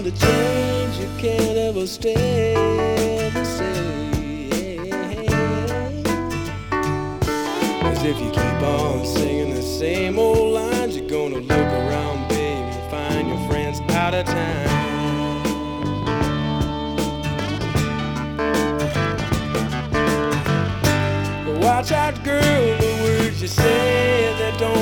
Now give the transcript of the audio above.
to change, you can't ever stay the same. 'Cause if you keep on singing the same old lines, you're gonna look around, baby, and find your friends out of time. Watch out, girl, the words you say that don't